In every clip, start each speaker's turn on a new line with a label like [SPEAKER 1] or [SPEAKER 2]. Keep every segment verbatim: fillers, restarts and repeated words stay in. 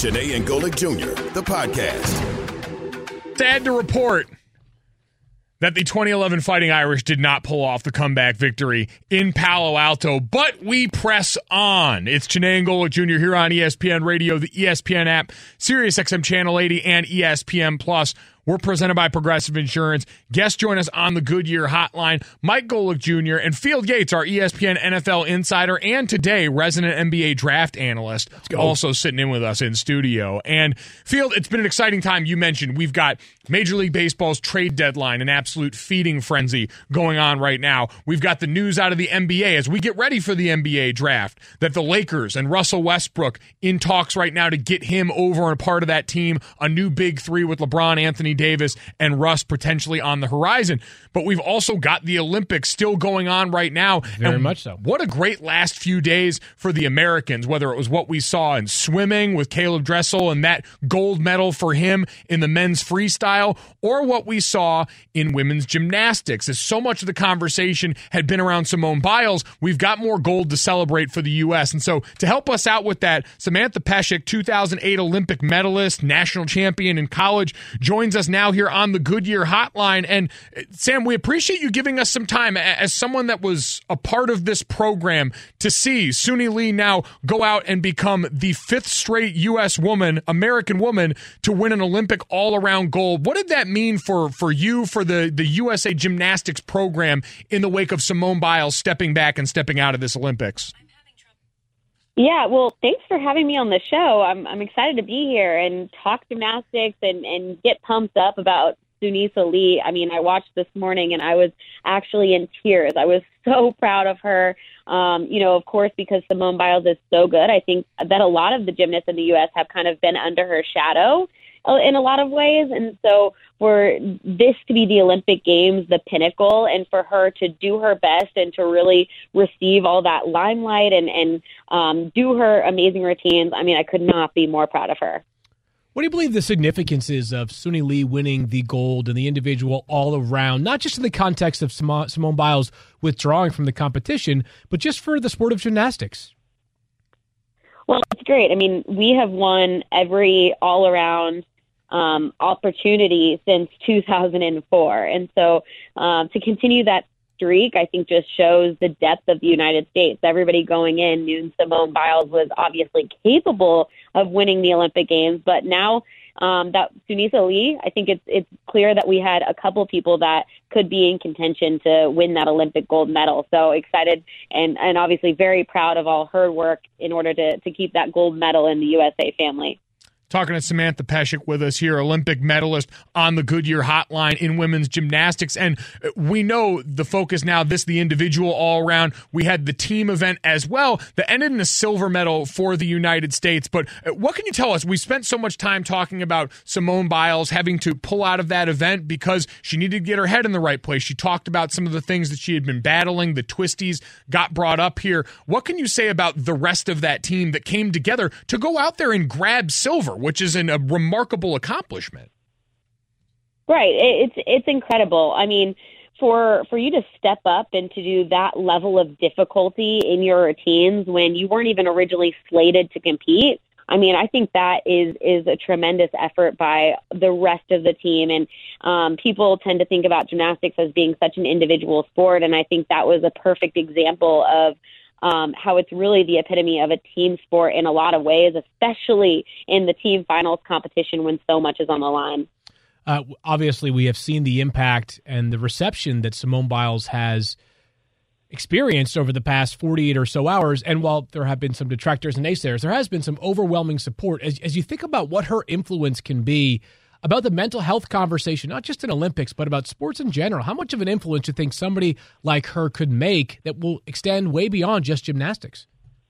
[SPEAKER 1] Janae and Golick Junior, the podcast.
[SPEAKER 2] Sad to report that the twenty eleven Fighting Irish did not pull off the comeback victory in Palo Alto, but we press on. It's Janae and Golick Junior here on E S P N Radio, the E S P N app, Sirius X M Channel eighty, and E S P N Plus. We're presented by Progressive Insurance. Guests join us on the Goodyear Hotline. Mike Golick Junior and Field Yates, our E S P N N F L insider, and today resident N B A draft analyst, also sitting in with us in studio. And Field, it's been an exciting time. You mentioned we've got Major League Baseball's trade deadline, an absolute feeding frenzy going on right now. We've got the news out of the N B A as we get ready for the N B A draft that the Lakers and Russell Westbrook in talks right now to get him over and a part of that team, a new big three with LeBron, Anthony Davis, and Russ potentially on the horizon. But we've also got the Olympics still going on right now.
[SPEAKER 3] Very
[SPEAKER 2] and
[SPEAKER 3] much so.
[SPEAKER 2] What a great last few days for the Americans, whether it was what we saw in swimming with Caleb Dressel and that gold medal for him in the men's freestyle, or what we saw in women's gymnastics. As so much of the conversation had been around Simone Biles, we've got more gold to celebrate for the U S. And so to help us out with that, Samantha Peshek, two thousand eight Olympic medalist, national champion in college, joins us now here on the Goodyear Hotline. And Sam, we appreciate you giving us some time as someone that was a part of this program to see Suni Lee now go out and become the fifth straight U S woman, American woman, to win an Olympic all-around gold. What did that mean for, for you, for the, the U S A gymnastics program in the wake of Simone Biles stepping back and stepping out of this Olympics?
[SPEAKER 4] Yeah, well, thanks for having me on the show. I'm I'm excited to be here and talk gymnastics and, and get pumped up about Sunisa Lee. I mean, I watched this morning and I was actually in tears. I was so proud of her. Um, you know, of course, because Simone Biles is so good. I think that a lot of the gymnasts in the U S have kind of been under her shadow in a lot of ways. And so for this to be the Olympic Games, the pinnacle, and for her to do her best and to really receive all that limelight and, and um, do her amazing routines, I mean, I could not be more proud of her.
[SPEAKER 3] What do you believe the significance is of Suni Lee winning the gold and the individual all around, not just in the context of Simone Biles withdrawing from the competition, but just for the sport of gymnastics?
[SPEAKER 4] Well, it's great. I mean, we have won every all-around um, opportunity since two thousand four. And so um, to continue that streak, I think just shows the depth of the United States. Everybody going in knew Simone Biles was obviously capable of winning the Olympic Games, but now um, that Sunisa Lee, I think it's it's clear that we had a couple people that could be in contention to win that Olympic gold medal. So excited and, and obviously very proud of all her work in order to, to keep that gold medal in the U S A family.
[SPEAKER 2] Talking to Samantha Peshek with us here, Olympic medalist on the Goodyear Hotline in women's gymnastics. And we know the focus now, this, the individual all around. We had the team event as well that ended in a silver medal for the United States. But what can you tell us? We spent so much time talking about Simone Biles having to pull out of that event because she needed to get her head in the right place. She talked about some of the things that she had been battling. The twisties got brought up here. What can you say about the rest of that team that came together to go out there and grab silver, which is an, a remarkable accomplishment?
[SPEAKER 4] Right. It's it's incredible. I mean, for for you to step up and to do that level of difficulty in your routines when you weren't even originally slated to compete, I mean, I think that is is a tremendous effort by the rest of the team. And um, people tend to think about gymnastics as being such an individual sport, and I think that was a perfect example of Um, how it's really the epitome of a team sport in a lot of ways, especially in the team finals competition when so much is on the line.
[SPEAKER 3] Uh, obviously, we have seen the impact and the reception that Simone Biles has experienced over the past forty-eight or so hours. And while there have been some detractors and naysayers, there has been some overwhelming support. As, as you think about what her influence can be, about the mental health conversation, not just in Olympics, but about sports in general. How much of an influence do you think somebody like her could make that will extend way beyond just gymnastics?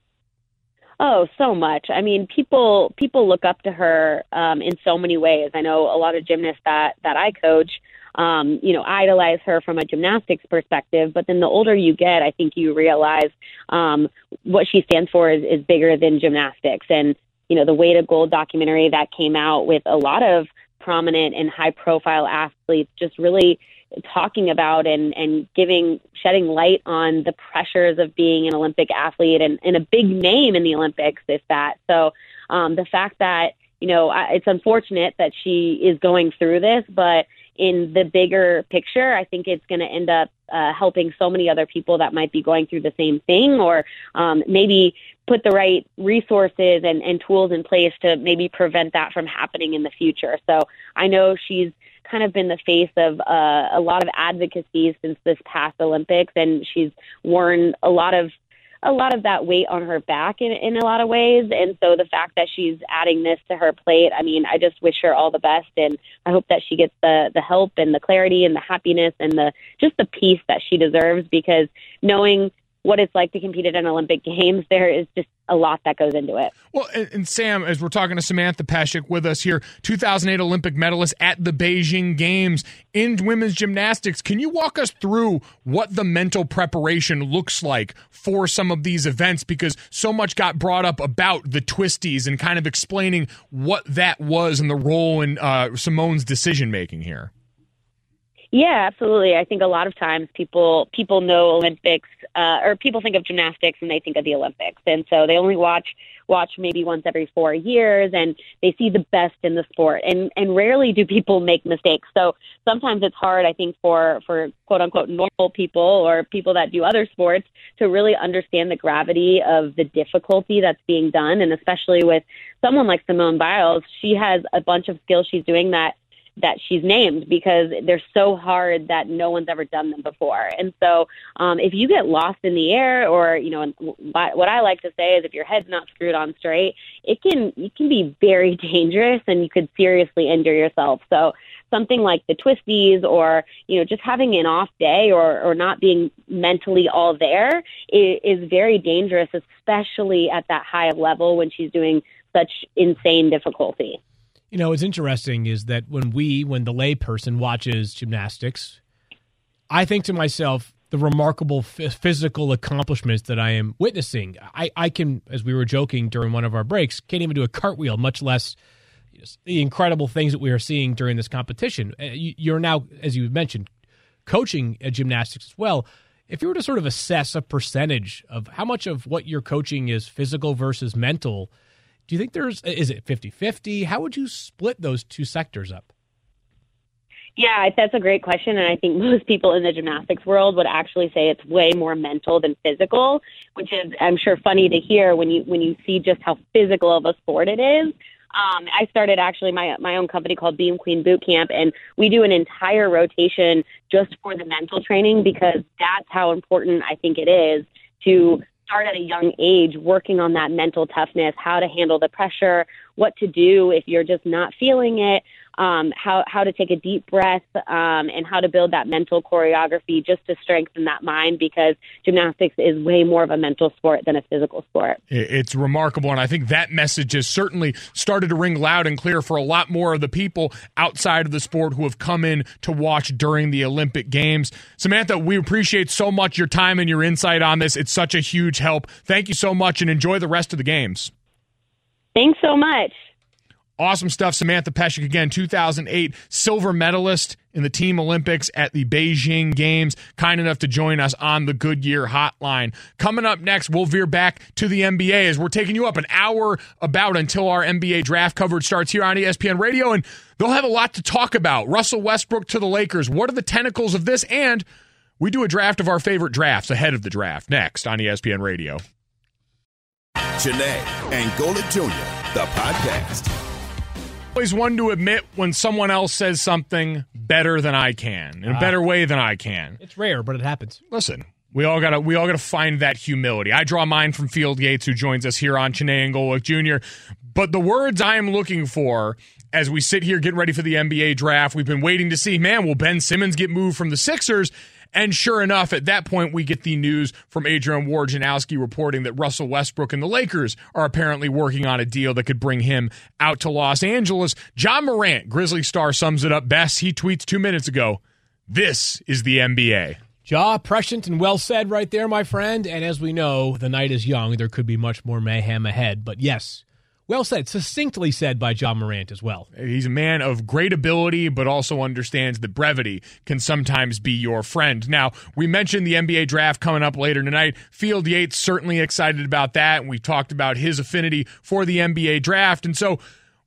[SPEAKER 4] Oh, so much. I mean, people people look up to her um, in so many ways. I know a lot of gymnasts that, that I coach, um, you know, idolize her from a gymnastics perspective. But then the older you get, I think you realize um, what she stands for is, is bigger than gymnastics. And, you know, the Way to Gold documentary that came out with a lot of prominent and high-profile athletes just really talking about and, and giving, shedding light on the pressures of being an Olympic athlete and, and a big name in the Olympics, if that. So um, the fact that, you know, I, it's unfortunate that she is going through this, but in the bigger picture, I think it's going to end up uh, helping so many other people that might be going through the same thing, or um, maybe put the right resources and, and tools in place to maybe prevent that from happening in the future. So I know she's kind of been the face of uh, a lot of advocacy since this past Olympics, and she's worn a lot of a lot of that weight on her back in, in a lot of ways. And so the fact that she's adding this to her plate, I mean, I just wish her all the best. And I hope that she gets the, the help and the clarity and the happiness and the just the peace that she deserves, because knowing what it's like to compete at an Olympic Games, there is just a lot that goes into it.
[SPEAKER 2] Well, and, and Sam, as we're talking to Samantha Peshek with us here, two thousand eight Olympic medalist at the Beijing Games in women's gymnastics, can you walk us through what the mental preparation looks like for some of these events? Because so much got brought up about the twisties and kind of explaining what that was and the role in uh, Simone's decision-making here.
[SPEAKER 4] Yeah, absolutely. I think a lot of times people people know Olympics, uh, or people think of gymnastics and they think of the Olympics, and so they only watch watch maybe once every four years, and they see the best in the sport, and and rarely do people make mistakes. So sometimes it's hard, I think, for for quote unquote normal people or people that do other sports to really understand the gravity of the difficulty that's being done, and especially with someone like Simone Biles, she has a bunch of skills she's doing that. that she's named because they're so hard that no one's ever done them before. And so um, if you get lost in the air, or, you know, what I like to say is if your head's not screwed on straight, it can, it can be very dangerous and you could seriously injure yourself. So something like the twisties, or, you know, just having an off day, or, or not being mentally all there is, is very dangerous, especially at that high level when she's doing such insane difficulty.
[SPEAKER 3] You know, what's interesting is that when we, when the lay person watches gymnastics, I think to myself, the remarkable f- physical accomplishments that I am witnessing. I, I can, as we were joking during one of our breaks, can't even do a cartwheel, much less you know, the incredible things that we are seeing during this competition. Uh, you, you're now, as you mentioned, coaching uh, gymnastics as well. If you were to sort of assess a percentage of how much of what you're coaching is physical versus mental, do you think there's, is it fifty-fifty? How would you split those two sectors up?
[SPEAKER 4] Yeah, that's a great question. And I think most people in the gymnastics world would actually say it's way more mental than physical, which is, I'm sure, funny to hear when you when you see just how physical of a sport it is. Um, I started actually my my own company called Beam Queen Boot Camp, and we do an entire rotation just for the mental training, because that's how important I think it is to start at a young age working on that mental toughness, how to handle the pressure, what to do if you're just not feeling it, um, how, how to take a deep breath, um, and how to build that mental choreography just to strengthen that mind, because gymnastics is way more of a mental sport than a physical sport.
[SPEAKER 2] It's remarkable, and I think that message has certainly started to ring loud and clear for a lot more of the people outside of the sport who have come in to watch during the Olympic Games. Samantha, we appreciate so much your time and your insight on this. It's such a huge help. Thank you so much, and enjoy the rest of the games.
[SPEAKER 4] Thanks so much.
[SPEAKER 2] Awesome stuff. Samantha Peshek, again, two thousand eight silver medalist in the Team Olympics at the Beijing Games, kind enough to join us on the Goodyear Hotline. Coming up next, we'll veer back to the N B A as we're taking you up an hour about until our N B A draft coverage starts here on E S P N Radio, and they'll have a lot to talk about. Russell Westbrook to the Lakers. What are the tentacles of this? And we do a draft of our favorite drafts ahead of the draft next on E S P N Radio.
[SPEAKER 1] Janae and Golic Junior, the podcast.
[SPEAKER 2] Always one to admit when someone else says something better than I can, in a better way than I can.
[SPEAKER 3] It's rare, but it happens.
[SPEAKER 2] Listen, we all gotta we all gotta find that humility. I draw mine from Field Yates, who joins us here on Janae and Golic Junior But the words I am looking for as we sit here getting ready for the N B A draft, we've been waiting to see, man, will Ben Simmons get moved from the Sixers? And sure enough, at that point, we get the news from Adrian Wojnarowski reporting that Russell Westbrook and the Lakers are apparently working on a deal that could bring him out to Los Angeles. John Morant, Grizzly star, sums it up best. He tweets two minutes ago, "This is the N B A."
[SPEAKER 3] Ja, prescient and well said right there, my friend. And as we know, the night is young. There could be much more mayhem ahead. But yes, well said, succinctly said by John Morant as well.
[SPEAKER 2] He's a man of great ability, but also understands that brevity can sometimes be your friend. Now, we mentioned the N B A draft coming up later tonight. Field Yates certainly excited about that, and we talked about his affinity for the N B A draft. And so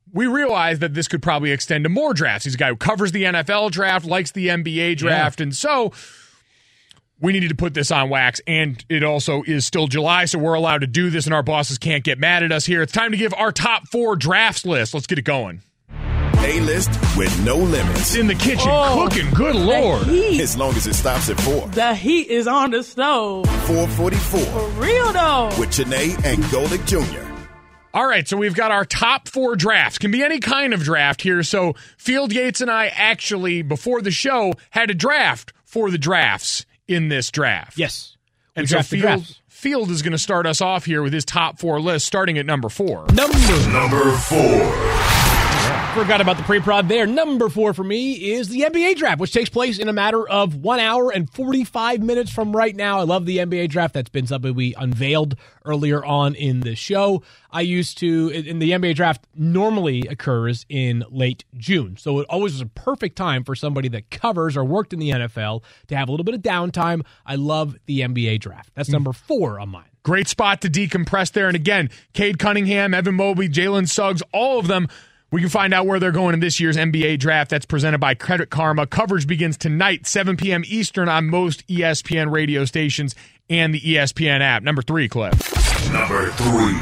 [SPEAKER 2] we realized that this could probably extend to more drafts. He's a guy who covers the N F L draft, likes the N B A draft, yeah. and so we needed to put this on wax, and it also is still July, so we're allowed to do this, and our bosses can't get mad at us here. It's time to give our top four drafts list. Let's get it going.
[SPEAKER 1] A-list with no limits.
[SPEAKER 2] In the kitchen,
[SPEAKER 5] oh,
[SPEAKER 2] cooking, good Lord.
[SPEAKER 1] As long as it stops at four.
[SPEAKER 5] The heat is on the stove.
[SPEAKER 1] four forty-four.
[SPEAKER 5] For real, though.
[SPEAKER 1] With Janae and Golick Junior
[SPEAKER 2] All right, so we've got our top four drafts. Can be any kind of draft here. So Field Yates and I actually, before the show, had a draft for the drafts in this draft.
[SPEAKER 3] Yes. We
[SPEAKER 2] and so
[SPEAKER 3] draft the
[SPEAKER 2] Field,
[SPEAKER 3] drafts.
[SPEAKER 2] Field is going to start us off here with his top four list, starting at number four.
[SPEAKER 3] Number
[SPEAKER 1] Number four.
[SPEAKER 3] Forgot about the pre-prod there. Number four for me is the N B A draft, which takes place in a matter of one hour and forty-five minutes from right now. I love the N B A draft. That's been something we unveiled earlier on in the show. I used to, in the N B A draft normally occurs in late June. So it always was a perfect time for somebody that covers or worked in the N F L to have a little bit of downtime. I love the N B A draft. That's number four on mine.
[SPEAKER 2] Great spot to decompress there. And again, Cade Cunningham, Evan Mobley, Jalen Suggs, all of them. We can find out where they're going in this year's N B A draft. That's presented by Credit Karma. Coverage begins tonight, seven p.m. Eastern on most E S P N radio stations and the E S P N app. Number three, Cliff.
[SPEAKER 1] Number three.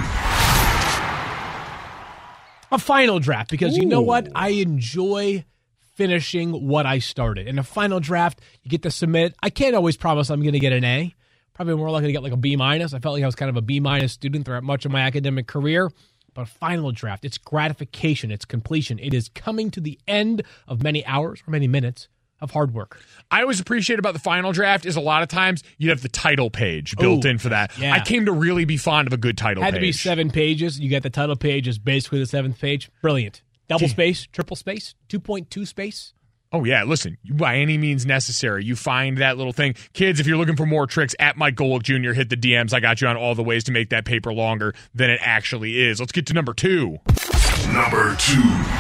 [SPEAKER 3] A final draft, because
[SPEAKER 2] Ooh.
[SPEAKER 3] you know what? I enjoy finishing what I started. In a final draft, you get to submit. I can't always promise I'm going to get an A. Probably more likely to get like a B minus. I felt like I was kind of a B minus student throughout much of my academic career. But final draft, it's gratification, it's completion. It is coming to the end of many hours or many minutes of hard work.
[SPEAKER 2] I always appreciate about the final draft is a lot of times you have the title page built
[SPEAKER 3] Ooh,
[SPEAKER 2] in for that.
[SPEAKER 3] yeah.
[SPEAKER 2] I came to really be fond of a good title
[SPEAKER 3] Had
[SPEAKER 2] page.
[SPEAKER 3] to be seven pages. You got the title page is basically the seventh page. Brilliant. Double space, triple space, two point two space.
[SPEAKER 2] Oh, yeah. Listen, you, by any means necessary, you find that little thing. Kids, if you're looking for more tricks, at Mike Golick Junior, hit the D Ms. I got you on all the ways to make that paper longer than it actually is. Let's get to number two.
[SPEAKER 1] Number two.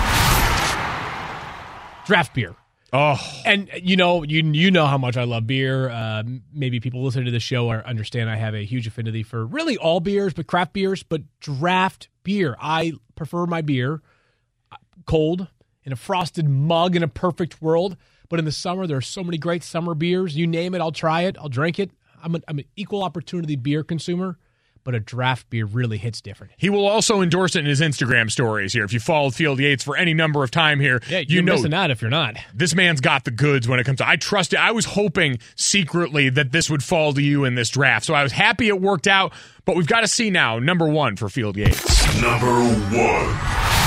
[SPEAKER 3] Draft beer.
[SPEAKER 2] Oh.
[SPEAKER 3] And, you know, you you know how much I love beer. Uh, maybe people listening to the show are, understand I have a huge affinity for really all beers, but craft beers, but draft beer. I prefer my beer cold, in a frosted mug in a perfect world. But in the summer, there are so many great summer beers. You name it, I'll try it. I'll drink it. I'm, a, I'm an equal opportunity beer consumer, but a draft beer really hits different.
[SPEAKER 2] He will also endorse it in his Instagram stories here. If you followed Field Yates for any number of time here,
[SPEAKER 3] yeah,
[SPEAKER 2] you
[SPEAKER 3] you're
[SPEAKER 2] know
[SPEAKER 3] missing out if you're not.
[SPEAKER 2] This man's got the goods when it comes to. I trust it. I was hoping secretly that this would fall to you in this draft, so I was happy it worked out. But we've got to see now. Number one for Field Yates.
[SPEAKER 1] Number one.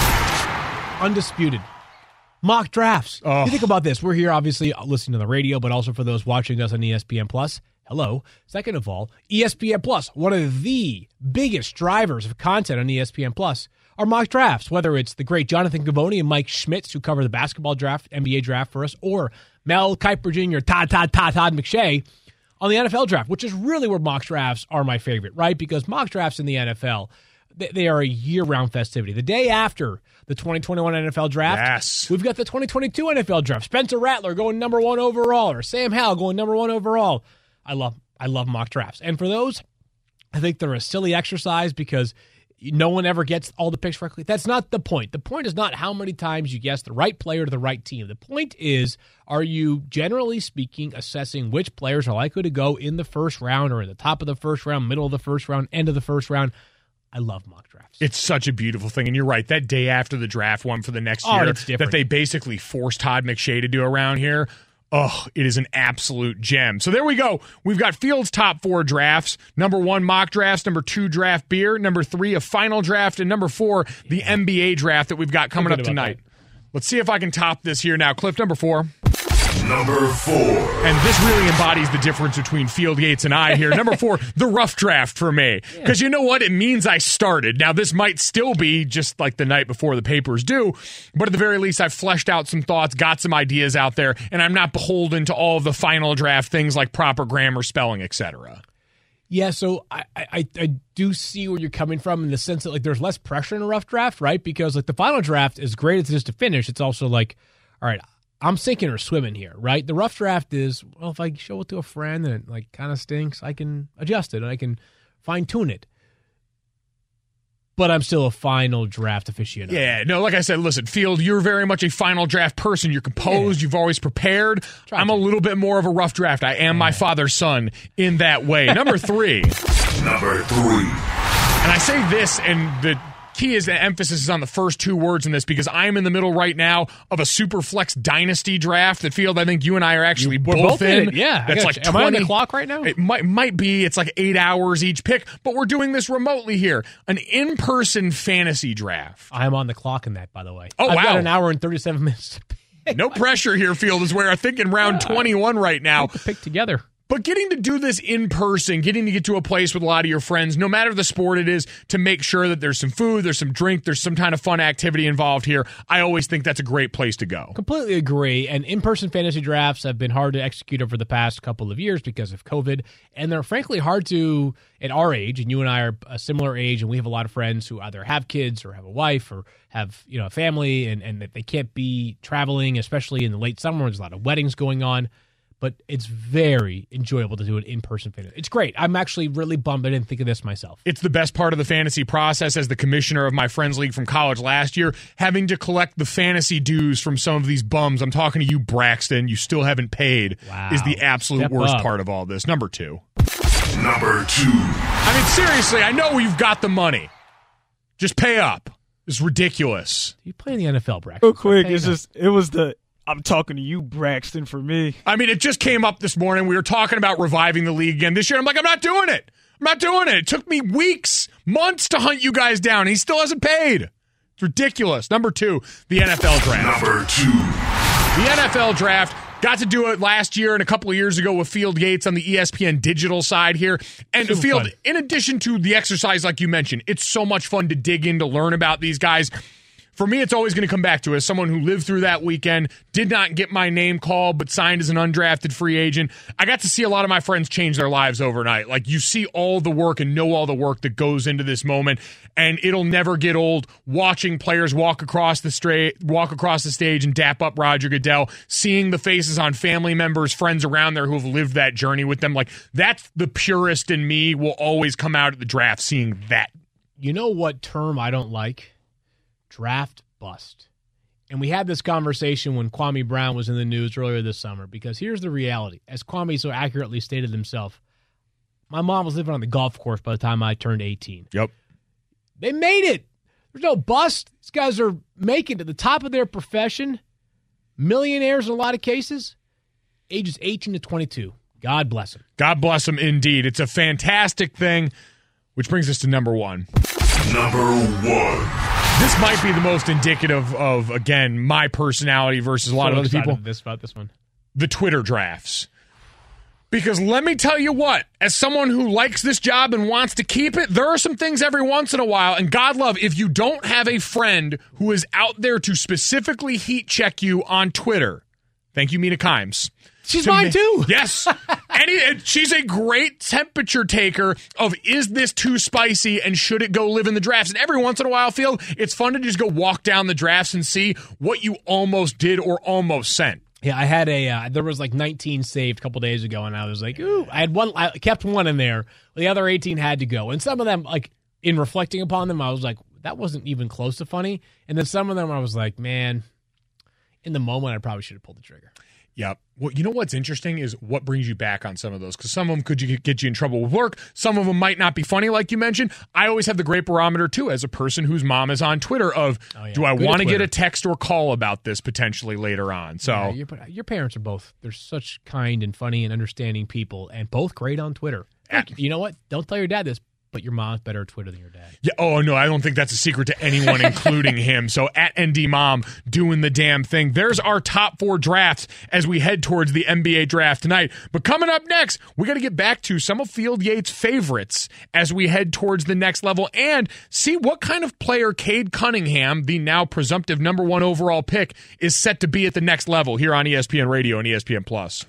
[SPEAKER 3] Undisputed. Mock drafts.
[SPEAKER 2] Oh.
[SPEAKER 3] You think about this. We're here, obviously, listening to the radio, but also for those watching us on E S P N Plus. Hello. Second of all, E S P N Plus, one of the biggest drivers of content on E S P N Plus, are mock drafts, whether it's the great Jonathan Givony and Mike Schmitz, who cover the basketball draft, N B A draft for us, or Mel Kiper Junior, Todd, Todd, Todd, Todd McShay on the N F L draft, which is really where mock drafts are my favorite, right? Because mock drafts in the N F L, they, they are a year-round festivity. The day after the twenty twenty-one N F L draft,
[SPEAKER 2] yes.
[SPEAKER 3] We've got the twenty twenty-two N F L draft. Spencer Rattler going number one overall, or Sam Howell going number one overall. I love I love mock drafts. And for those, I think they're a silly exercise because no one ever gets all the picks correctly. That's not the point. The point is not how many times you guess the right player to the right team. The point is, are you, generally speaking, assessing which players are likely to go in the first round or in the top of the first round, middle of the first round, end of the first round? I love mock drafts.
[SPEAKER 2] It's such a beautiful thing. And you're right, that day after the draft one for the next
[SPEAKER 3] Oh,
[SPEAKER 2] year
[SPEAKER 3] it's different.
[SPEAKER 2] that they basically forced Todd McShay to do around here, oh, it is an absolute gem. So there we go. We've got Field's top four drafts. Number one, mock drafts. Number two, draft beer. Number three, a final draft. And number four, the N B A draft that we've got coming up tonight. Let's see if I can top this here now. Cliff, number four.
[SPEAKER 1] Number four.
[SPEAKER 2] And this really embodies the difference between Field Yates and I here. Number four, the rough draft for me. Because you know what? It means I started. Now, this might still be just like the night before the papers do, but at the very least, I've fleshed out some thoughts, got some ideas out there, and I'm not beholden to all of the final draft things like proper grammar, spelling, et cetera.
[SPEAKER 3] Yeah, so I, I I do see where you're coming from in the sense that like there's less pressure in a rough draft, right? Because like the final draft, as great as it is to finish, it's also like, all right, I'm sinking or swimming here, right? The rough draft is, well, if I show it to a friend and it like kind of stinks, I can adjust it and I can fine tune it. but I'm still a final draft aficionado.
[SPEAKER 2] Yeah, no, like I said, listen, Field, you're very much a final draft person. You're composed. Yeah. You've always prepared.
[SPEAKER 3] Try
[SPEAKER 2] I'm
[SPEAKER 3] to.
[SPEAKER 2] a little bit more of a rough draft. I am yeah. my father's son in that way. Number three.
[SPEAKER 1] Number three.
[SPEAKER 2] And I say this, and the key is the emphasis is on the first two words in this because I'm in the middle right now of a Superflex Dynasty draft that, Field, I think you and I are actually
[SPEAKER 3] We're
[SPEAKER 2] both,
[SPEAKER 3] both in.
[SPEAKER 2] in.
[SPEAKER 3] It. Yeah.
[SPEAKER 2] That's like
[SPEAKER 3] Am
[SPEAKER 2] twenty,
[SPEAKER 3] I on the clock right now?
[SPEAKER 2] It might, might be. It's like eight hours each pick, but we're doing this remotely here. An in-person fantasy draft.
[SPEAKER 3] I'm on the clock in that, by the way.
[SPEAKER 2] Oh,
[SPEAKER 3] I've
[SPEAKER 2] wow.
[SPEAKER 3] got an hour and thirty-seven minutes to pick.
[SPEAKER 2] No pressure here, Field, is where I think in round
[SPEAKER 3] Yeah.
[SPEAKER 2] twenty-one right now.
[SPEAKER 3] To pick together.
[SPEAKER 2] But getting to do this in person, getting to get to a place with a lot of your friends, no matter the sport it is, to make sure that there's some food, there's some drink, there's some kind of fun activity involved here, I always think that's a great place to go.
[SPEAKER 3] Completely agree. And in-person fantasy drafts have been hard to execute over the past couple of years because of COVID. And they're frankly hard to, at our age, and you and I are a similar age, and we have a lot of friends who either have kids or have a wife or have, you know, a family, and, and that they can't be traveling, especially in the late summer. There's a lot of weddings going on. But it's very enjoyable to do an in-person fantasy. It's great. I'm actually really bummed I didn't think of this myself.
[SPEAKER 2] It's the best part of the fantasy process as the commissioner of my Friends League from college last year, having to collect the fantasy dues from some of these bums. I'm talking to you, Braxton. You still haven't paid
[SPEAKER 3] Wow.
[SPEAKER 2] is the absolute
[SPEAKER 3] Step
[SPEAKER 2] worst
[SPEAKER 3] up.
[SPEAKER 2] part of all this. Number two.
[SPEAKER 1] Number two.
[SPEAKER 2] I mean, seriously, I know you've got the money. Just pay up. It's ridiculous.
[SPEAKER 3] You play in the N F L, Braxton.
[SPEAKER 6] Real quick,
[SPEAKER 3] Pay
[SPEAKER 6] it's
[SPEAKER 3] up.
[SPEAKER 6] just it was the I'm talking to you, Braxton, for me.
[SPEAKER 2] I mean, it just came up this morning. We were talking about reviving the league again this year. I'm like, I'm not doing it. I'm not doing it. It took me weeks, months to hunt you guys down. And he still hasn't paid. It's ridiculous. Number two, the N F L draft.
[SPEAKER 1] Number two.
[SPEAKER 2] The N F L draft. Got to do it last year and a couple of years ago with Field Yates on the E S P N digital side here. And
[SPEAKER 3] Super
[SPEAKER 2] Field,
[SPEAKER 3] fun.
[SPEAKER 2] in addition to the exercise like you mentioned, it's so much fun to dig in to learn about these guys. For me, it's always going to come back to, as someone who lived through that weekend, did not get my name called, but signed as an undrafted free agent. I got to see a lot of my friends change their lives overnight. Like, you see all the work and know all the work that goes into this moment, and it'll never get old watching players walk across the stra- walk across the stage and dap up Roger Goodell, seeing the faces on family members, friends around there who have lived that journey with them. Like, that's the purist in me will always come out at the draft seeing that.
[SPEAKER 3] You know what term I don't like? Draft bust. And we had this conversation when Kwame Brown was in the news earlier this summer, because here's the reality. As Kwame so accurately stated himself, my mom was living on the golf course by the time I turned eighteen.
[SPEAKER 2] Yep.
[SPEAKER 3] They made it. There's no bust. These guys are making it to the top of their profession. Millionaires in a lot of cases. Ages eighteen to twenty-two. God bless them.
[SPEAKER 2] God bless them indeed. It's a fantastic thing, which brings us to number one.
[SPEAKER 1] Number one.
[SPEAKER 2] This might be the most indicative of, again, my personality versus a lot
[SPEAKER 3] So
[SPEAKER 2] of other
[SPEAKER 3] excited
[SPEAKER 2] people.
[SPEAKER 3] This about this one.
[SPEAKER 2] The Twitter drafts. Because let me tell you what, as someone who likes this job and wants to keep it, there are some things every once in a while, and God love, if you don't have a friend who is out there to specifically heat check you on Twitter, thank you, Mina Kimes.
[SPEAKER 3] She's
[SPEAKER 2] To
[SPEAKER 3] mine
[SPEAKER 2] ma-
[SPEAKER 3] too.
[SPEAKER 2] Yes. And, it, and she's a great temperature taker of, is this too spicy and should it go live in the drafts? And every once in a while, Field, it's fun to just go walk down the drafts and see what you almost did or almost sent.
[SPEAKER 3] Yeah, I had a, uh, there was like nineteen saved a couple days ago, and I was like, ooh, I had one, I kept one in there. The other eighteen had to go. And some of them, like, in reflecting upon them, I was like, that wasn't even close to funny. And then some of them, I was like, man, in the moment, I probably should have pulled the trigger.
[SPEAKER 2] Yep. Well, you know what's interesting is what brings you back on some of those, because some of them could you get you in trouble with work. Some of them might not be funny, like you mentioned. I always have the great barometer, too, as a person whose mom is on Twitter of,
[SPEAKER 3] Oh, yeah.
[SPEAKER 2] do I
[SPEAKER 3] Good at
[SPEAKER 2] want to get
[SPEAKER 3] Twitter.
[SPEAKER 2] a text or call about this potentially later on? So
[SPEAKER 3] Yeah, your, your parents are both, they're such kind and funny and understanding people, and both great on Twitter. Look, you know what? Don't tell your dad this, but your mom's better at Twitter than your dad.
[SPEAKER 2] Yeah. Oh, no, I don't think that's a secret to anyone, including him. So at N D Mom doing the damn thing. There's our top four drafts as we head towards the N B A draft tonight. But coming up next, we got to get back to some of Field Yates' favorites as we head towards the next level and see what kind of player Cade Cunningham, the now presumptive number one overall pick, is set to be at the next level here on E S P N Radio and E S P N Plus.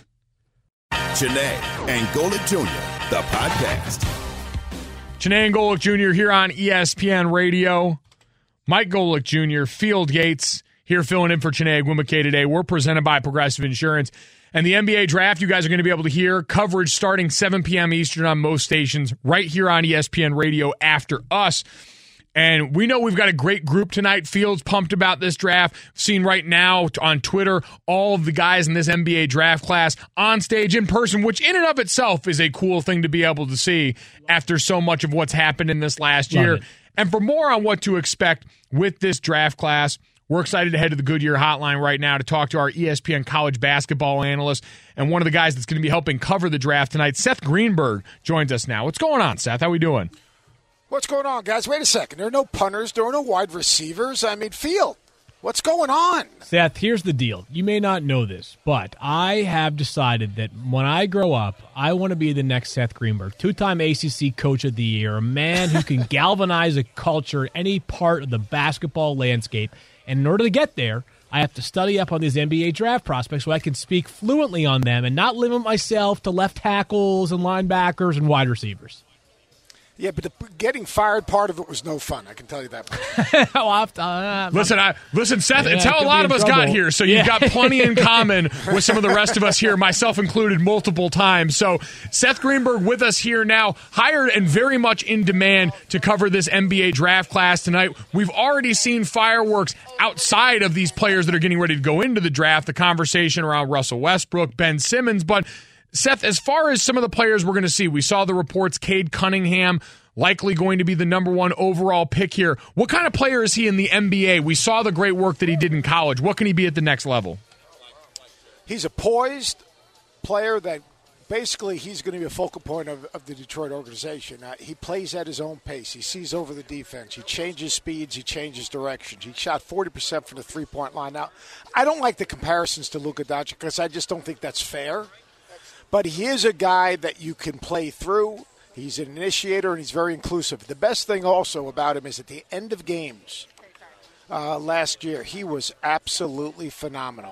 [SPEAKER 7] Janae and Golick Junior, the podcast.
[SPEAKER 2] Janae and Golick Junior here on E S P N Radio. Mike Golick Junior, Field Yates here filling in for Janae Agwumbike today. We're presented by Progressive Insurance. And the N B A draft, you guys are going to be able to hear coverage starting seven p.m. Eastern on most stations right here on E S P N Radio after us. And we know we've got a great group tonight. Fields pumped about this draft. Seen right now on Twitter all of the guys in this N B A draft class on stage in person, which in and of itself is a cool thing to be able to see after so much of what's happened in this last
[SPEAKER 3] Love
[SPEAKER 2] year.
[SPEAKER 3] it.
[SPEAKER 2] And for more on what to expect with this draft class, we're excited to head to the Goodyear Hotline right now to talk to our E S P N college basketball analyst and one of the guys that's going to be helping cover the draft tonight. Seth Greenberg joins us now. What's going on, Seth? How we doing?
[SPEAKER 8] What's going on, guys? Wait a second. There are no punters. There are no wide receivers. I mean, field. What's going on?
[SPEAKER 3] Seth, here's the deal. You may not know this, but I have decided that when I grow up, I want to be the next Seth Greenberg, two-time A C C Coach of the Year, a man who can galvanize a culture, any part of the basketball landscape. And in order to get there, I have to study up on these N B A draft prospects so I can speak fluently on them and not limit myself to left tackles and linebackers and wide receivers.
[SPEAKER 8] Yeah, but the getting fired part of it was no fun. I can tell you that much.
[SPEAKER 3] I'll have to, uh,
[SPEAKER 2] Listen, I, listen, Seth,
[SPEAKER 3] Yeah,
[SPEAKER 2] it's how
[SPEAKER 3] could
[SPEAKER 2] a lot
[SPEAKER 3] be
[SPEAKER 2] of
[SPEAKER 3] in
[SPEAKER 2] us
[SPEAKER 3] trouble.
[SPEAKER 2] got here, so
[SPEAKER 3] Yeah.
[SPEAKER 2] you've got plenty in common with some of the rest of us here, myself included, multiple times. So Seth Greenberg with us here now, hired and very much in demand to cover this N B A draft class tonight. We've already seen fireworks outside of these players that are getting ready to go into the draft, the conversation around Russell Westbrook, Ben Simmons. But, Seth, as far as some of the players we're going to see, we saw the reports, Cade Cunningham, likely going to be the number one overall pick here. What kind of player is he in the N B A? We saw the great work that he did in college. What can he be at the next level?
[SPEAKER 8] He's a poised player that basically he's going to be a focal point of, of the Detroit organization. Uh, he plays at his own pace. He sees over the defense. He changes speeds. He changes directions. He shot forty percent from the three-point line. Now, I don't like the comparisons to Luka Doncic because I just don't think that's fair. But he is a guy that you can play through. He's an initiator, and he's very inclusive. The best thing also about him is at the end of games uh, last year, he was absolutely phenomenal.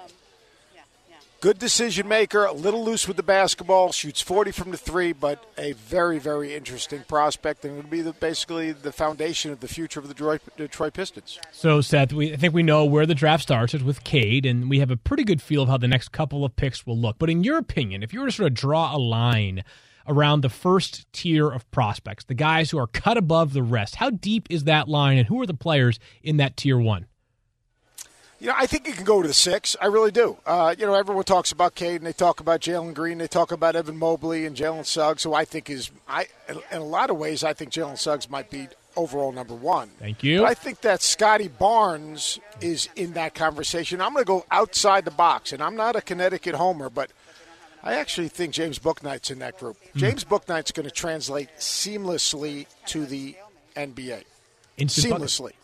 [SPEAKER 8] Good decision maker, a little loose with the basketball, shoots forty from the three, but a very, very interesting prospect, and will be the, basically the foundation of the future of the Detroit, Detroit Pistons.
[SPEAKER 3] So, Seth, we, I think we know where the draft starts is with Cade, and we have a pretty good feel of how the next couple of picks will look. But in your opinion, if you were to sort of draw a line around the first tier of prospects, the guys who are cut above the rest, how deep is that line, and who are the players in that tier one?
[SPEAKER 8] You know, I think you can go to the six. I really do. Uh, you know, everyone talks about Cade, and they talk about Jalen Green. They talk about Evan Mobley and Jalen Suggs, who I think is, I in a lot of ways, I think Jalen Suggs might be overall number one.
[SPEAKER 3] Thank you.
[SPEAKER 8] But I think that Scotty Barnes is in that conversation. I'm going to go outside the box, and I'm not a Connecticut homer, but I actually think James Bouknight's in that group. Mm. James Bouknight's going to translate seamlessly to the N B A.
[SPEAKER 3] Instant
[SPEAKER 8] seamlessly.
[SPEAKER 3] bucket.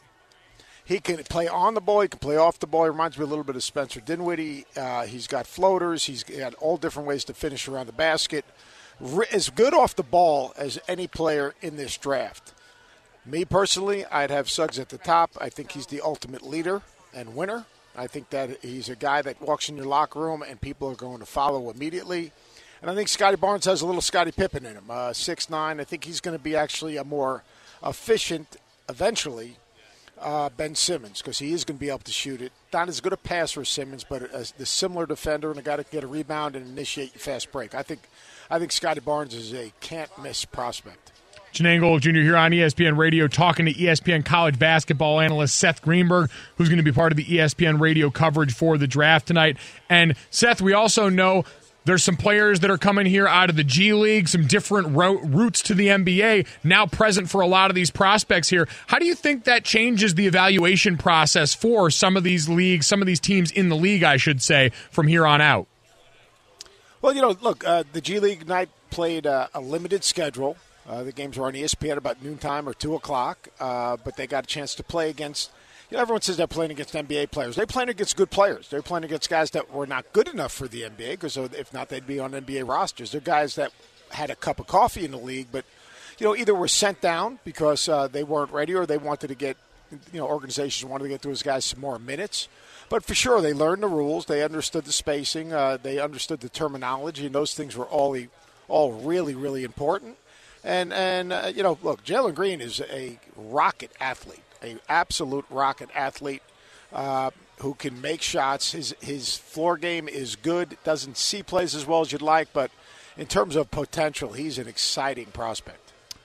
[SPEAKER 8] He can play on the ball. He can play off the ball. He reminds me a little bit of Spencer Dinwiddie. Uh, he's got floaters. He's got all different ways to finish around the basket. Re- as good off the ball as any player in this draft. Me personally, I'd have Suggs at the top. I think he's the ultimate leader and winner. I think that he's a guy that walks in your locker room and people are going to follow immediately. And I think Scotty Barnes has a little Scottie Pippen in him. Uh, six nine. I think he's going to be actually a more efficient, eventually, uh, Ben Simmons, because he is going to be able to shoot it. Not as good a passer as Simmons, but a, a similar defender and a guy to get a rebound and initiate your fast break. I think I think Scotty Barnes is a can't-miss prospect.
[SPEAKER 2] Chinang Gold Junior here on E S P N Radio talking to E S P N college basketball analyst Seth Greenberg, who's going to be part of the E S P N radio coverage for the draft tonight. And, Seth, we also know there's some players that are coming here out of the G League, some different ro- routes to the N B A, now present for a lot of these prospects here. How do you think that changes the evaluation process for some of these leagues, some of these teams in the league, I should say, from here on out?
[SPEAKER 8] Well, you know, look, uh, the G League night played uh, a limited schedule. Uh, the games were on E S P N about noontime or two o'clock, uh, but they got a chance to play against, you know, everyone says they're playing against N B A players. They're playing against good players. They're playing against guys that were not good enough for the N B A, because if not, they'd be on N B A rosters. They're guys that had a cup of coffee in the league, but, you know, either were sent down because uh, they weren't ready or they wanted to get, you know, organizations wanted to get those guys some more minutes. But for sure, they learned the rules. They understood the spacing. Uh, they understood the terminology, and those things were all, all really, really important. And, and uh, you know, look, Jalen Green is a rocket athlete, an absolute rocket athlete uh, who can make shots. His his floor game is good. Doesn't see plays as well as you'd like, but in terms of potential, he's an exciting prospect.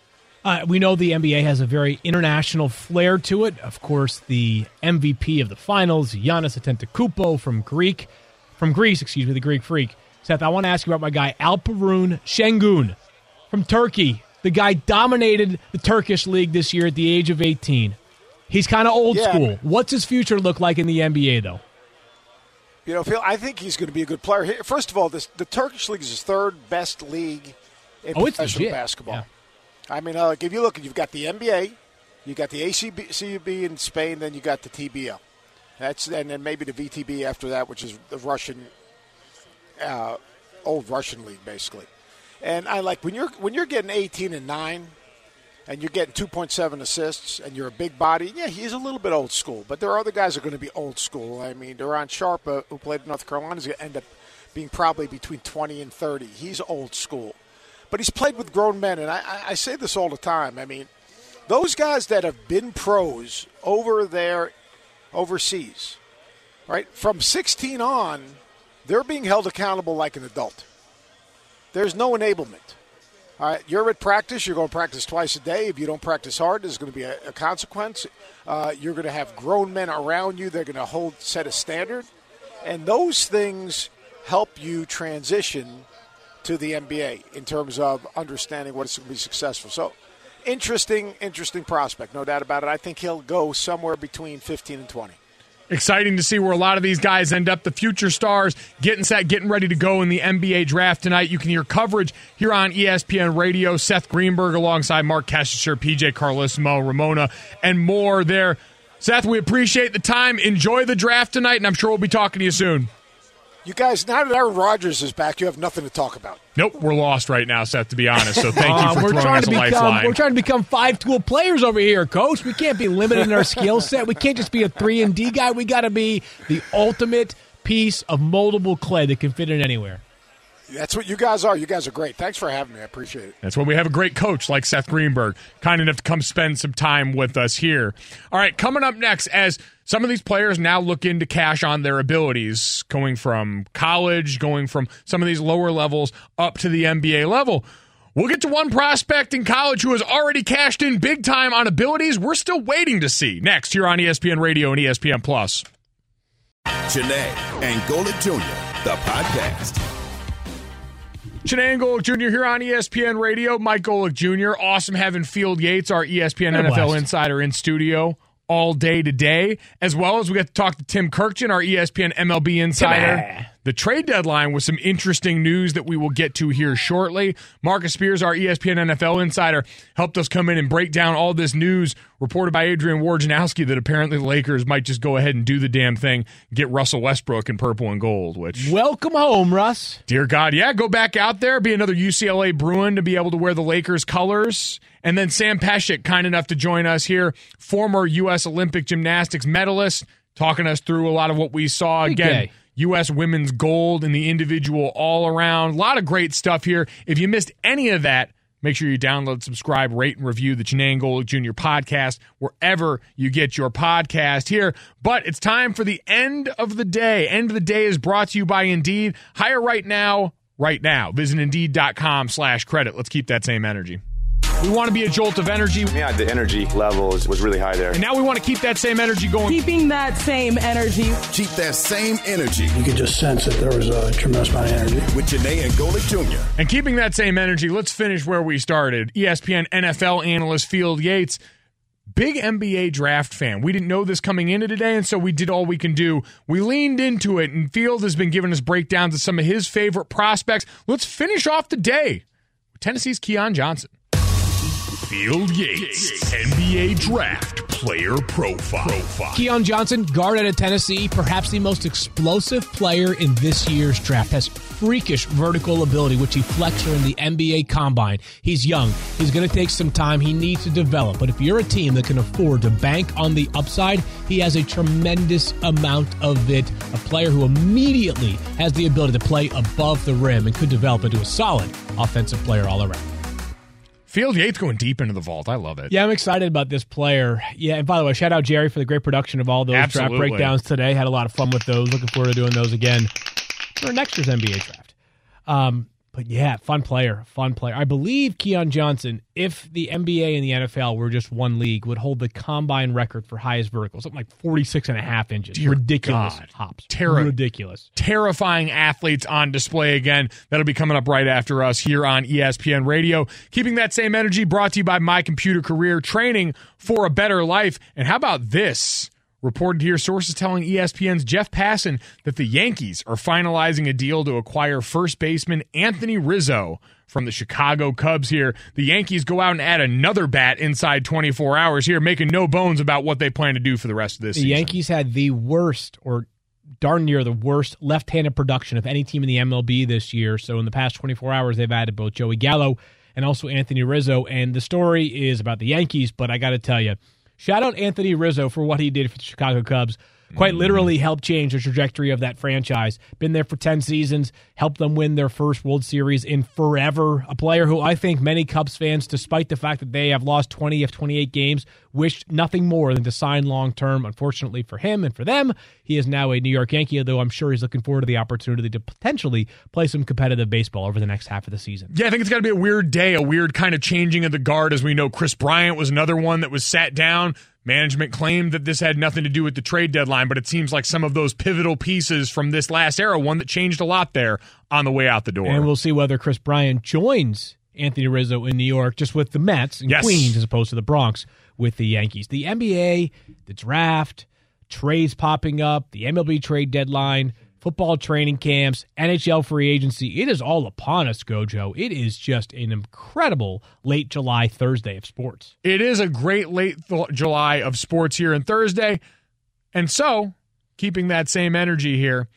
[SPEAKER 3] Uh, we know the N B A has a very international flair to it. Of course, the M V P of the finals, Giannis Antetokounmpo from Greek, from Greece, excuse me, the Greek Freak. Seth, I want to ask you about my guy Alperen Şengün from Turkey. The guy dominated the Turkish league this year at the age of eighteen. He's kind of old
[SPEAKER 8] yeah.
[SPEAKER 3] school. What's his future look like in the N B A, though?
[SPEAKER 8] You know, Phil, I think he's going to be a good player. First of all, this, the Turkish league is his third best league in
[SPEAKER 3] oh, it's
[SPEAKER 8] professional
[SPEAKER 3] legit.
[SPEAKER 8] basketball.
[SPEAKER 3] Yeah.
[SPEAKER 8] I mean, uh, like if you look, you've got the N B A, you got the A C B in Spain, then you got the T B L. That's and then maybe the V T B after that, which is the Russian, uh, old Russian league, basically. And I like when you're when you're getting eighteen and nine, and you're getting two point seven assists, and you're a big body. Yeah, he's a little bit old school, but there are other guys that are going to be old school. I mean, Duran Sharp, uh, who played in North Carolina, is going to end up being probably between twenty and thirty. He's old school. But he's played with grown men, and I, I say this all the time. I mean, those guys that have been pros over there overseas, right, from sixteen on, they're being held accountable like an adult. There's no enablement. All right, you're at practice. You're going to practice twice a day. If you don't practice hard, there's going to be a, a consequence. Uh, you're going to have grown men around you. They're going to hold set a standard. And those things help you transition to the N B A in terms of understanding what it's going to be successful. So, interesting, interesting prospect, no doubt about it. I think he'll go somewhere between fifteen and twenty.
[SPEAKER 2] Exciting to see where a lot of these guys end up. The future stars getting set, getting ready to go in the N B A draft tonight. You can hear coverage here on E S P N Radio. Seth Greenberg alongside Mark Kestecher, P J Carlissimo, Ramona, and more there. Seth, we appreciate the time. Enjoy the draft tonight, and I'm sure we'll be talking to you soon.
[SPEAKER 8] You guys, now that Aaron Rodgers is back, you have nothing to talk about.
[SPEAKER 2] Nope, we're lost right now, Seth, to be honest. So thank you for
[SPEAKER 3] uh, we're
[SPEAKER 2] throwing
[SPEAKER 3] trying
[SPEAKER 2] us
[SPEAKER 3] to
[SPEAKER 2] a
[SPEAKER 3] become,
[SPEAKER 2] lifeline.
[SPEAKER 3] We're trying to become five-tool players over here, Coach. We can't be limited in our skill set. We can't just be a three and D guy. We got to be the ultimate piece of moldable clay that can fit in anywhere.
[SPEAKER 8] That's what you guys are. You guys are great. Thanks for having me. I appreciate it.
[SPEAKER 2] That's when we have a great coach like Seth Greenberg, kind enough to come spend some time with us here. All right, coming up next, as some of these players now look in to cash on their abilities, going from college, going from some of these lower levels up to the N B A level. We'll get to one prospect in college who has already cashed in big time on abilities we're still waiting to see. Next, here on E S P N Radio and E S P N Plus.
[SPEAKER 7] Chiney and Golic Junior, the podcast.
[SPEAKER 2] Chiney and Golic Junior here on E S P N Radio. Mike Golic Junior Awesome having Field Yates, our E S P N N F L insider, in studio all day today, as well as we got to talk to Tim Kirkjian, our E S P N M L B insider. Timmy. The trade deadline was some interesting news that we will get to here shortly. Marcus Spears, our E S P N N F L insider, helped us come in and break down all this news reported by Adrian Wojnarowski that apparently the Lakers might just go ahead and do the damn thing, get Russell Westbrook in purple and gold, which...
[SPEAKER 3] Welcome home, Russ.
[SPEAKER 2] Dear God, yeah, go back out there, be another U C L A Bruin to be able to wear the Lakers colors. And then Sam Pesek, kind enough to join us here, former U S Olympic gymnastics medalist, talking us through a lot of what we saw.
[SPEAKER 3] Big
[SPEAKER 2] Again,
[SPEAKER 3] day.
[SPEAKER 2] U S women's gold in the individual all-around. A lot of great stuff here. If you missed any of that, make sure you download, subscribe, rate, and review the Chiney and Golic Junior podcast wherever you get your podcast here. But it's time for the end of the day. End of the day is brought to you by Indeed. Hire right now, right now. Visit Indeed.com slash credit. Let's keep that same energy. We want to be a jolt of energy.
[SPEAKER 9] Yeah, the energy level was, was really high there.
[SPEAKER 2] And now we want to keep that same energy going.
[SPEAKER 5] Keeping that same energy.
[SPEAKER 7] Keep that same energy.
[SPEAKER 10] You could just sense that there was a tremendous amount of energy.
[SPEAKER 7] With Chiney and Golic Junior
[SPEAKER 2] And keeping that same energy, let's finish where we started. E S P N N F L analyst Field Yates, big N B A draft fan. We didn't know this coming into today, and so we did all we can do. We leaned into it, and Field has been giving us breakdowns of some of his favorite prospects. Let's finish off the day with Tennessee's Keon Johnson.
[SPEAKER 1] Field Yates, N B A Draft Player Profile.
[SPEAKER 3] Keon Johnson, guard out of Tennessee, perhaps the most explosive player in this year's draft, has freakish vertical ability, which he flexed during the N B A Combine. He's young. He's going to take some time. He needs to develop. But if you're a team that can afford to bank on the upside, he has a tremendous amount of it. A player who immediately has the ability to play above the rim and could develop into a solid offensive player all around.
[SPEAKER 2] Field Yates going deep into the vault. I love it.
[SPEAKER 3] Yeah, I'm excited about this player. Yeah, and by the way, shout out Jerry for the great production of all those
[SPEAKER 2] Absolutely.
[SPEAKER 3] draft breakdowns today. Had a lot of fun with those. Looking forward to doing those again for next year's N B A draft. Um, But yeah, fun player, fun player. I believe Keon Johnson, if the N B A and the N F L were just one league, would hold the combine record for highest vertical, something like forty-six and a half inches.
[SPEAKER 2] Dear
[SPEAKER 3] Ridiculous
[SPEAKER 2] God.
[SPEAKER 3] hops.
[SPEAKER 2] Terra-
[SPEAKER 3] Ridiculous.
[SPEAKER 2] Terrifying athletes on display again. That'll be coming up right after us here on E S P N Radio. Keeping that same energy, brought to you by My Computer Career, training for a better life. And how about this? Reported here, sources telling E S P N's Jeff Passan that the Yankees are finalizing a deal to acquire first baseman Anthony Rizzo from the Chicago Cubs here. The Yankees go out and add another bat inside twenty-four hours here, making no bones about what they plan to do for the rest of this
[SPEAKER 3] the
[SPEAKER 2] season.
[SPEAKER 3] The Yankees had the worst, or darn near the worst, left-handed production of any team in the M L B this year. So in the past twenty-four hours, they've added both Joey Gallo and also Anthony Rizzo. And the story is about the Yankees, but I got to tell you, shout out Anthony Rizzo for what he did for the Chicago Cubs. Quite literally helped change the trajectory of that franchise. Been there for ten seasons, helped them win their first World Series in forever. A player who I think many Cubs fans, despite the fact that they have lost twenty of twenty-eight games, wished nothing more than to sign long-term. Unfortunately for him and for them, he is now a New York Yankee, though I'm sure he's looking forward to the opportunity to potentially play some competitive baseball over the next half of the season.
[SPEAKER 2] Yeah, I think it's got to be a weird day, a weird kind of changing of the guard. As we know, Chris Bryant was another one that was sat down. Management claimed that this had nothing to do with the trade deadline, but it seems like some of those pivotal pieces from this last era, one that changed a lot there, on the way out the door.
[SPEAKER 3] And we'll see whether Chris Bryant joins Anthony Rizzo in New York, just with the Mets and
[SPEAKER 2] yes.
[SPEAKER 3] Queens, as opposed to the Bronx with the Yankees. The N B A, the draft, trades popping up, the M L B trade deadline, football training camps, N H L free agency. It is all upon us, Gojo. It is just an incredible late July Thursday of sports.
[SPEAKER 2] It is a great late th- July of sports here in Thursday. And so, keeping that same energy here,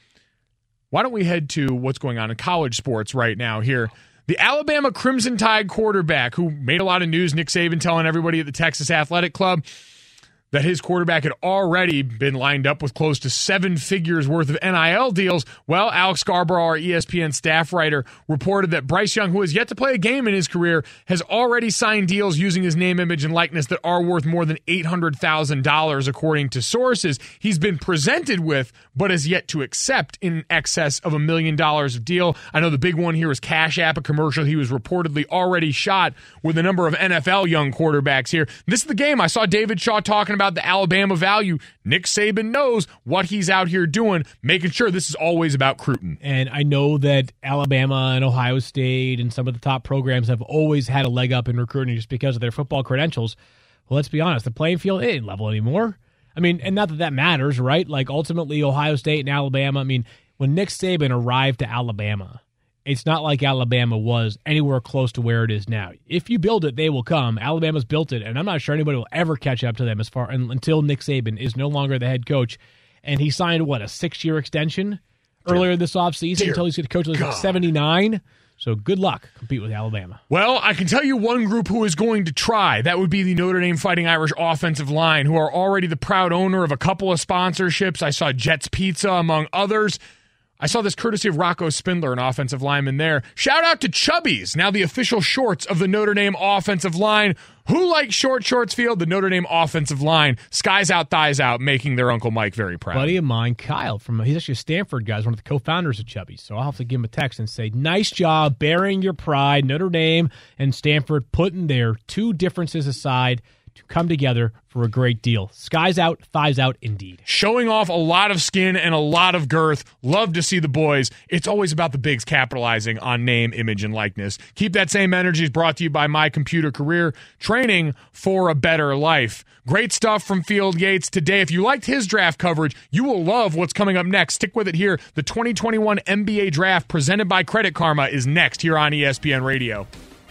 [SPEAKER 2] why don't we head to what's going on in college sports right now here. The Alabama Crimson Tide quarterback, who made a lot of news, Nick Saban telling everybody at the Texas Athletic Club that his quarterback had already been lined up with close to seven figures worth of N I L deals. Well, Alex Scarborough, our E S P N staff writer, reported that Bryce Young, who has yet to play a game in his career, has already signed deals using his name, image, and likeness that are worth more than eight hundred thousand dollars, according to sources. He's been presented with, but has yet to accept, in excess of a million dollars of deal. I know the big one here is Cash App, a commercial he was reportedly already shot with a number of N F L young quarterbacks here. This is the game. I saw David Shaw talking about the Alabama value. Nick Saban knows what he's out here doing, making sure this is always about Cruton.
[SPEAKER 3] And I know that Alabama and Ohio State and some of the top programs have always had a leg up in recruiting just because of their football credentials. Well, let's be honest, the playing field ain't level anymore. I mean, and not that that matters, right? Like, ultimately, Ohio State and Alabama, I mean, when Nick Saban arrived to Alabama, it's not like Alabama was anywhere close to where it is now. If you build it, they will come. Alabama's built it, and I'm not sure anybody will ever catch up to them as far until Nick Saban is no longer the head coach. And he signed, what, a six-year extension Dear, earlier this offseason until he's going to coach until he's seventy-nine. So good luck. Compete with Alabama.
[SPEAKER 2] Well, I can tell you one group who is going to try. That would be the Notre Dame Fighting Irish offensive line, who are already the proud owner of a couple of sponsorships. I saw Jets Pizza, among others. I saw this courtesy of Rocco Spindler, an offensive lineman there. Shout out to Chubbies, now the official shorts of the Notre Dame offensive line. Who likes short shorts field? The Notre Dame offensive line. Skies out, thighs out, making their Uncle Mike very proud.
[SPEAKER 3] Buddy of mine, Kyle, from he's actually a Stanford guy, he's one of the co-founders of Chubbies. So I'll have to give him a text and say, nice job bearing your pride. Notre Dame and Stanford putting their two differences aside to come together for a great deal. Skies out, thighs out, indeed.
[SPEAKER 2] Showing off a lot of skin and a lot of girth. Love to see the boys. It's always about the bigs capitalizing on name, image, and likeness. Keep that same energy. Is brought to you by My Computer Career, training for a better life. Great stuff from Field Yates today. If you liked his draft coverage, you will love what's coming up next. Stick with it here. The twenty twenty-one N B A Draft presented by Credit Karma is next here on E S P N Radio.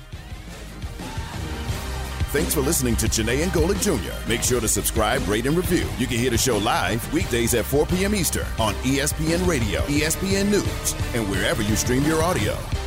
[SPEAKER 7] Thanks for listening to Janae and Golick Junior Make sure to subscribe, rate, and review. You can hear the show live weekdays at four p.m. Eastern on E S P N Radio, E S P N News, and wherever you stream your audio.